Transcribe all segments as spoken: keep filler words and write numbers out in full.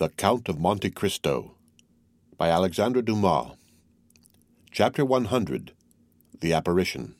The Count of Monte Cristo by Alexandre Dumas. Chapter one hundred. The Apparition.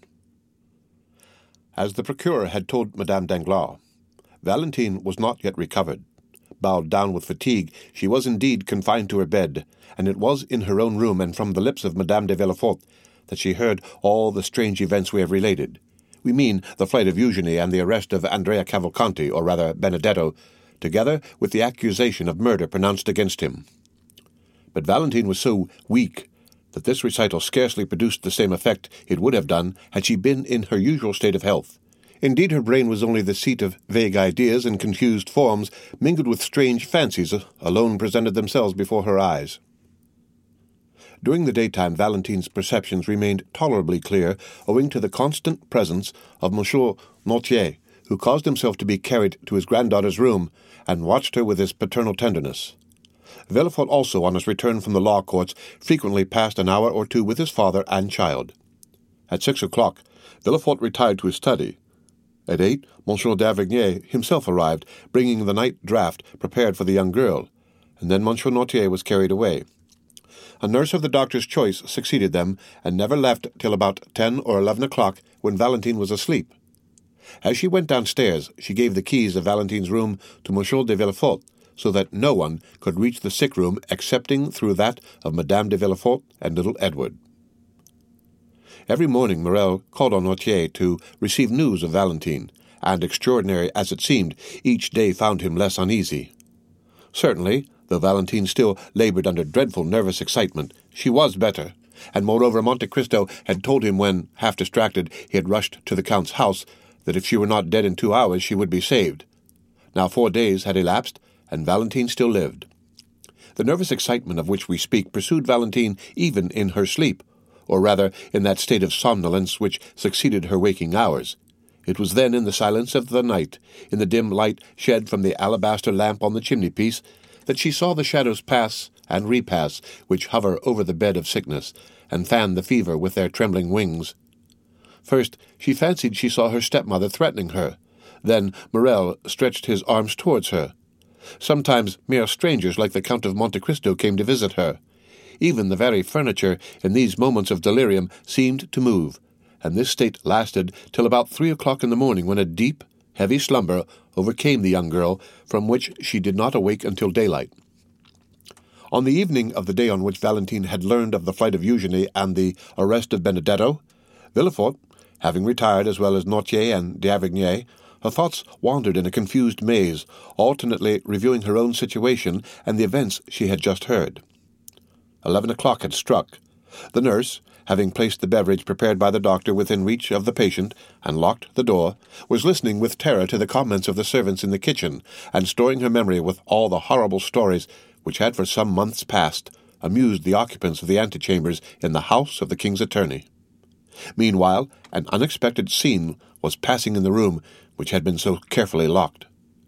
As the procureur had told Madame Danglars, Valentine was not yet recovered. Bowed down with fatigue, she was indeed confined to her bed, and it was in her own room and from the lips of Madame de Villefort that she heard all the strange events we have related. We mean the flight of Eugenie and the arrest of Andrea Cavalcanti, or rather Benedetto, together with the accusation of murder pronounced against him. But Valentine was so weak that this recital scarcely produced the same effect it would have done had she been in her usual state of health. Indeed, her brain was only the seat of vague ideas and confused forms, mingled with strange fancies, alone presented themselves before her eyes. During the daytime, Valentine's perceptions remained tolerably clear, owing to the constant presence of Monsieur Noirtier, who caused himself to be carried to his granddaughter's room, and watched her with his paternal tenderness. Villefort also, on his return from the law courts, frequently passed an hour or two with his father and child. At six o'clock, Villefort retired to his study. At eight, Monsieur d'Avrigny himself arrived, bringing the night draught prepared for the young girl, and then Monsieur Noirtier was carried away. A nurse of the doctor's choice succeeded them, and never left till about ten or eleven o'clock, when Valentine was asleep. As she went downstairs, she gave the keys of Valentine's room to Monsieur de Villefort, so that no one could reach the sick room excepting through that of Madame de Villefort and little Edward. Every morning Morrel called on Noirtier to receive news of Valentine, and, extraordinary as it seemed, each day found him less uneasy. Certainly, though Valentine still labored under dreadful nervous excitement, she was better, and moreover Monte Cristo had told him when, half distracted, he had rushed to the Count's house, that if she were not dead in two hours she would be saved. Now four days had elapsed, and Valentine still lived. The nervous excitement of which we speak pursued Valentine even in her sleep, or rather in that state of somnolence which succeeded her waking hours. It was then in the silence of the night, in the dim light shed from the alabaster lamp on the chimney-piece, that she saw the shadows pass and repass which hover over the bed of sickness, and fan the fever with their trembling wings. First, she fancied she saw her stepmother threatening her. Then Morrel stretched his arms towards her. Sometimes mere strangers like the Count of Monte Cristo came to visit her. Even the very furniture in these moments of delirium seemed to move, and this state lasted till about three o'clock in the morning, when a deep, heavy slumber overcame the young girl, from which she did not awake until daylight. On the evening of the day on which Valentine had learned of the flight of Eugenie and the arrest of Benedetto, Villefort, having retired as well as Noirtier and d'Avrigny, her thoughts wandered in a confused maze, alternately reviewing her own situation and the events she had just heard. Eleven o'clock had struck. The nurse, having placed the beverage prepared by the doctor within reach of the patient, and locked the door, was listening with terror to the comments of the servants in the kitchen, and storing her memory with all the horrible stories which had for some months past amused the occupants of the antechambers in the house of the king's attorney. Meanwhile, an unexpected scene was passing in the room which had been so carefully locked.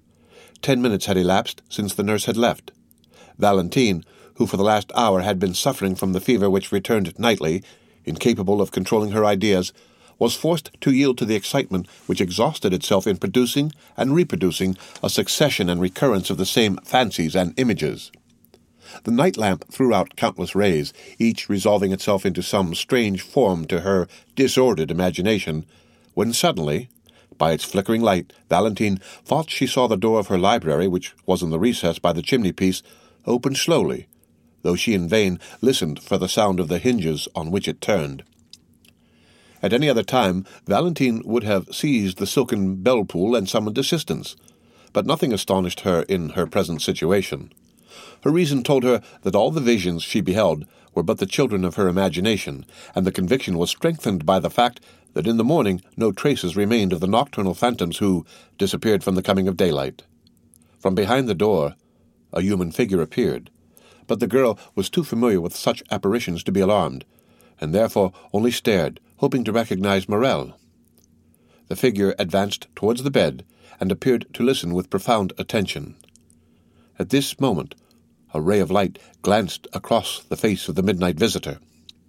Ten minutes had elapsed since the nurse had left. Valentine, who for the last hour had been suffering from the fever which returned nightly, incapable of controlling her ideas, was forced to yield to the excitement which exhausted itself in producing and reproducing a succession and recurrence of the same fancies and images. The night lamp threw out countless rays, each resolving itself into some strange form to her disordered imagination, when suddenly, by its flickering light, Valentine thought she saw the door of her library, which was in the recess by the chimney-piece, open slowly, though she in vain listened for the sound of the hinges on which it turned. At any other time, Valentine would have seized the silken bell-pull and summoned assistance, but nothing astonished her in her present situation. Her reason told her that all the visions she beheld were but the children of her imagination, and the conviction was strengthened by the fact that in the morning no traces remained of the nocturnal phantoms who disappeared from the coming of daylight. From behind the door, a human figure appeared, but the girl was too familiar with such apparitions to be alarmed, and therefore only stared, hoping to recognize Morrel. The figure advanced towards the bed, and appeared to listen with profound attention. At this moment, a ray of light glanced across the face of the midnight visitor.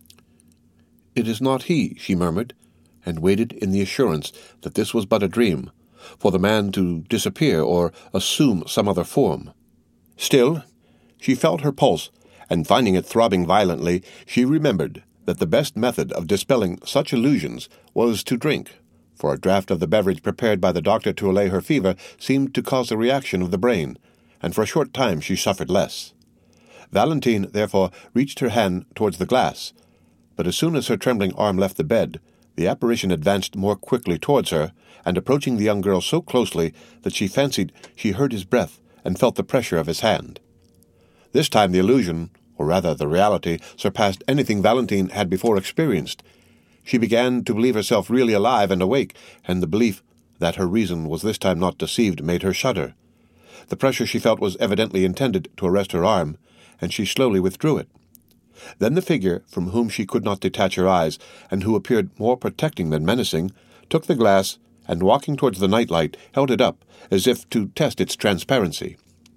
"It is not he," she murmured, and waited in the assurance that this was but a dream, for the man to disappear or assume some other form. Still, She felt her pulse, and finding it throbbing violently, she remembered that the best method of dispelling such illusions was to drink, for a draught of the beverage prepared by the doctor to allay her fever seemed to cause a reaction of the brain, and for a short time she suffered less. Valentine, therefore, reached her hand towards the glass, but as soon as her trembling arm left the bed, the apparition advanced more quickly towards her, and approaching the young girl so closely that she fancied she heard his breath and felt the pressure of his hand. This time the illusion, or rather the reality, surpassed anything Valentine had before experienced. She began to believe herself really alive and awake, and the belief that her reason was this time not deceived made her shudder. The pressure she felt was evidently intended to arrest her arm, and she slowly withdrew it. Then the figure, from whom she could not detach her eyes, and who appeared more protecting than menacing, took the glass, and walking towards the night-light, held it up, as if to test its transparency.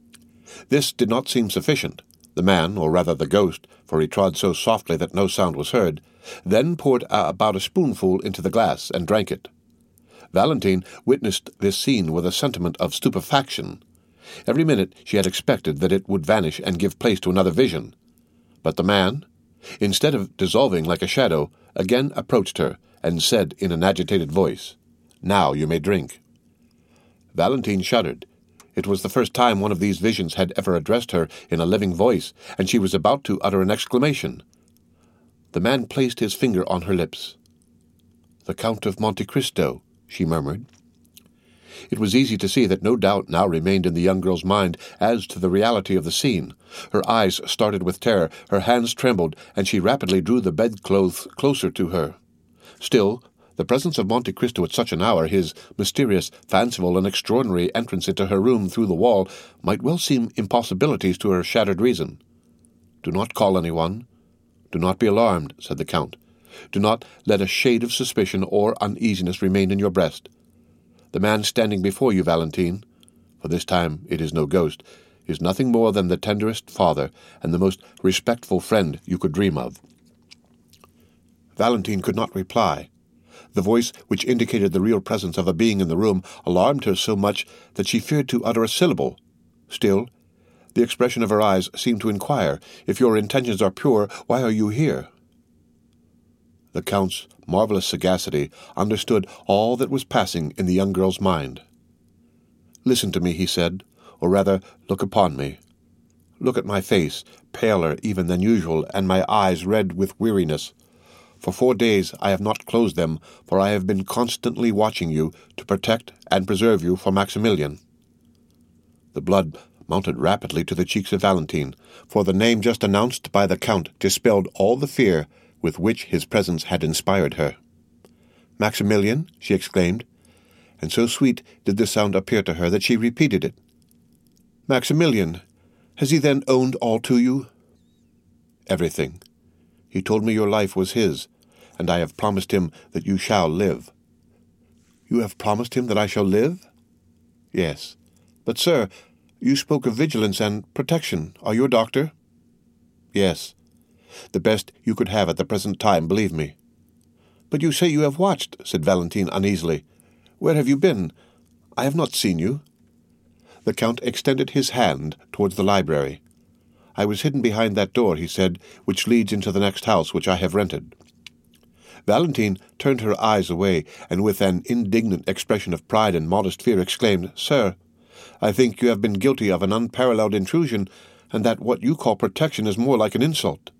This did not seem sufficient. The man, or rather the ghost, for he trod so softly that no sound was heard, then poured uh, about a spoonful into the glass and drank it. Valentine witnessed this scene with a sentiment of stupefaction. Every minute she had expected that it would vanish and give place to another vision. But the man, instead of dissolving like a shadow, again approached her and said in an agitated voice, "Now you may drink." Valentine shuddered. It was the first time one of these visions had ever addressed her in a living voice, and she was about to utter an exclamation. The man placed his finger on her lips. "The Count of Monte Cristo," she murmured. It was easy to see that no doubt now remained in the young girl's mind as to the reality of the scene. Her eyes started with terror, her hands trembled, and she rapidly drew the bedclothes closer to her. Still, the presence of Monte Cristo at such an hour, his mysterious, fanciful, and extraordinary entrance into her room through the wall, might well seem impossibilities to her shattered reason. "Do not call anyone. Do not be alarmed," said the Count. "Do not let a shade of suspicion or uneasiness remain in your breast. The man standing before you, Valentine, for this time it is no ghost, is nothing more than the tenderest father and the most respectful friend you could dream of." Valentine could not reply. The voice which indicated the real presence of a being in the room alarmed her so much that she feared to utter a syllable. Still, the expression of her eyes seemed to inquire, "If your intentions are pure, why are you here?" The Count's marvelous sagacity understood all that was passing in the young girl's mind. "Listen to me," he said, "or rather, look upon me. Look at my face, paler even than usual, and my eyes red with weariness. For four days I have not closed them, for I have been constantly watching you to protect and preserve you for Maximilian." The blood mounted rapidly to the cheeks of Valentine, for the name just announced by the Count dispelled all the fear with which his presence had inspired her. "Maximilian?" she exclaimed, and so sweet did the sound appear to her that she repeated it. "Maximilian, has he then owned all to you?" "Everything. He told me your life was his, and I have promised him that you shall live." "You have promised him that I shall live?" "Yes. But, sir, you spoke of vigilance and protection. Are you a doctor?" "Yes. The best you could have at the present time, believe me." "But you say you have watched," said Valentine uneasily. "Where have you been? I have not seen you." The Count extended his hand towards the library. "I was hidden behind that door," he said, "which leads into the next house which I have rented." Valentine turned her eyes away, and with an indignant expression of pride and modest fear exclaimed, "Sir, I think you have been guilty of an unparalleled intrusion, and that what you call protection is more like an insult."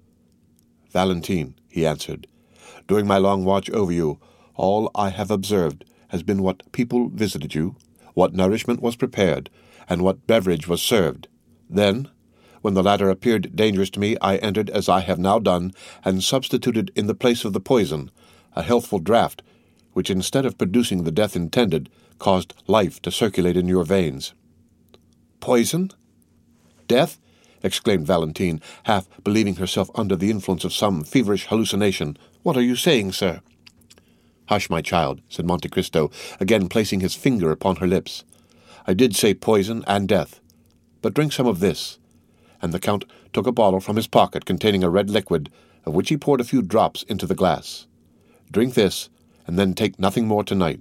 "Valentine," he answered, "during my long watch over you, all I have observed has been what people visited you, what nourishment was prepared, and what beverage was served. Then, when the latter appeared dangerous to me, I entered as I have now done, and substituted in the place of the poison a healthful draught, which instead of producing the death intended, caused life to circulate in your veins." "Poison? Death?" exclaimed Valentine, half believing herself under the influence of some feverish hallucination. "What are you saying, sir?" "Hush, my child," said Monte Cristo, again placing his finger upon her lips. "I did say poison and death. But drink some of this." And the Count took a bottle from his pocket containing a red liquid, of which he poured a few drops into the glass. "Drink this, and then take nothing more tonight."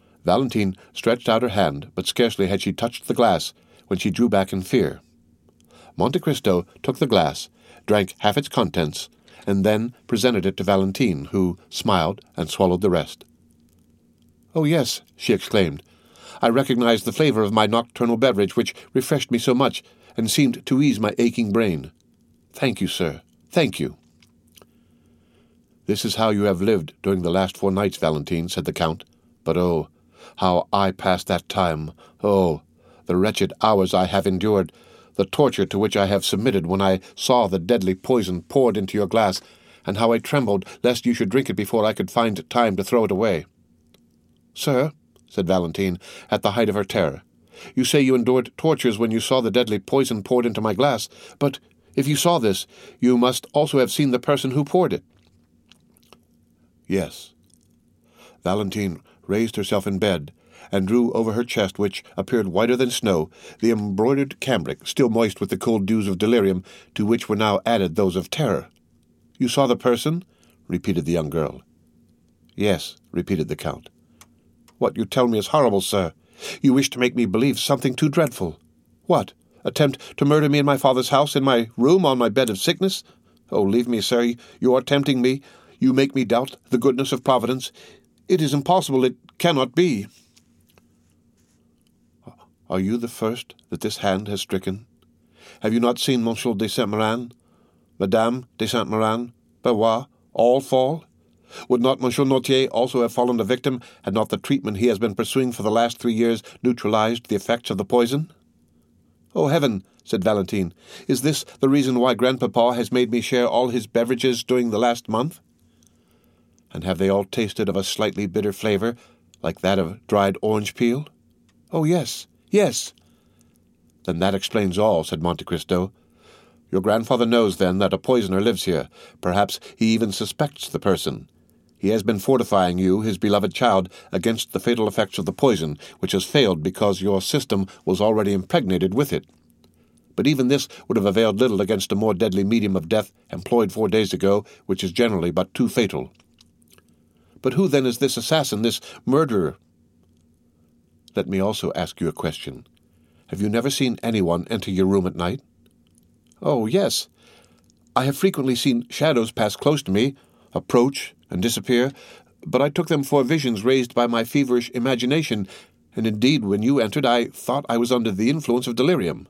Valentine stretched out her hand, but scarcely had she touched the glass when she drew back in fear. Monte Cristo took the glass, drank half its contents, and then presented it to Valentine, who smiled and swallowed the rest. "Oh, yes," she exclaimed. "I recognized the flavor of my nocturnal beverage, which refreshed me so much, and seemed to ease my aching brain. Thank you, sir. Thank you." "This is how you have lived during the last four nights, Valentine," said the Count. "But oh, how I passed that time! Oh, the wretched hours I have endured, the torture to which I have submitted when I saw the deadly poison poured into your glass, and how I trembled lest you should drink it before I could find time to throw it away." "Sir," said Valentine, at the height of her terror, "you say you endured tortures when you saw the deadly poison poured into my glass, but if you saw this, you must also have seen the person who poured it." "Yes." Valentine raised herself in bed, and drew over her chest, which appeared whiter than snow, the embroidered cambric, still moist with the cold dews of delirium, to which were now added those of terror. "You saw the person?" repeated the young girl. "Yes," repeated the Count. "What you tell me is horrible, sir. You wish to make me believe something too dreadful. What? Attempt to murder me in my father's house, in my room, on my bed of sickness? Oh, leave me, sir. You are tempting me. You make me doubt the goodness of Providence. It is impossible. It cannot be." "Are you the first that this hand has stricken? Have you not seen Monsieur de Saint-Méran, Madame de Saint-Méran, Barrois, all fall? Would not Monsieur Noirtier also have fallen a victim, had not the treatment he has been pursuing for the last three years neutralized the effects of the poison?" "Oh, heaven!" said Valentine. "Is this the reason why Grandpapa has made me share all his beverages during the last month?" "And have they all tasted of a slightly bitter flavor, like that of dried orange peel?" "Oh, yes, yes." "Then that explains all," said Monte Cristo. "Your grandfather knows, then, that a poisoner lives here. Perhaps he even suspects the person. He has been fortifying you, his beloved child, against the fatal effects of the poison, which has failed because your system was already impregnated with it. But even this would have availed little against a more deadly medium of death employed four days ago, which is generally but too fatal." "But who, then, is this assassin, this murderer?" "Let me also ask you a question. Have you never seen anyone enter your room at night?" "Oh, yes. I have frequently seen shadows pass close to me, approach and disappear, but I took them for visions raised by my feverish imagination, and indeed, when you entered, I thought I was under the influence of delirium."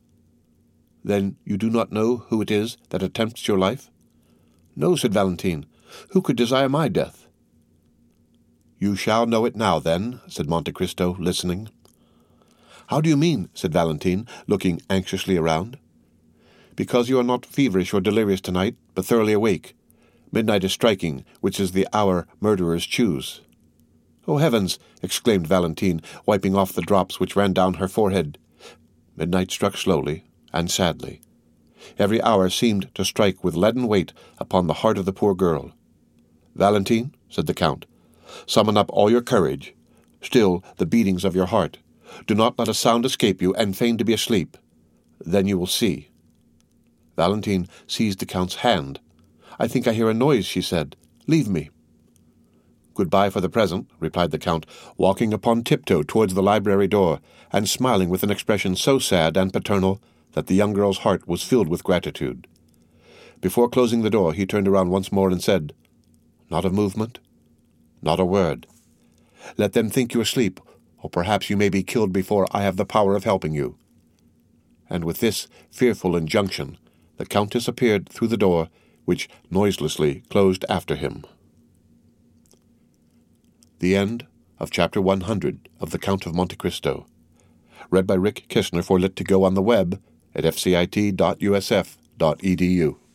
"Then you do not know who it is that attempts your life?" "No," said Valentine. "Who could desire my death?" "You shall know it now, then," said Monte Cristo, listening. "How do you mean?" said Valentine, looking anxiously around. "Because you are not feverish or delirious tonight, but thoroughly awake. Midnight is striking, which is the hour murderers choose." "Oh, heavens!" exclaimed Valentine, wiping off the drops which ran down her forehead. Midnight struck slowly and sadly. Every hour seemed to strike with leaden weight upon the heart of the poor girl. "Valentine," said the Count, "summon up all your courage. Still the beatings of your heart. Do not let a sound escape you, and feign to be asleep. Then you will see." Valentine seized the Count's hand. "I think I hear a noise," she said. "Leave me." "Goodbye for the present," replied the Count, walking upon tiptoe towards the library door, and smiling with an expression so sad and paternal that the young girl's heart was filled with gratitude. Before closing the door, he turned around once more and said, "Not a movement, not a word. Let them think you asleep, or perhaps you may be killed before I have the power of helping you." And with this fearful injunction, the Countess appeared through the door, which noiselessly closed after him. The end of Chapter one hundred of The Count of Monte Cristo. Read by Rick Kishner for Lit to Go on the web at f c i t dot u s f dot e d u.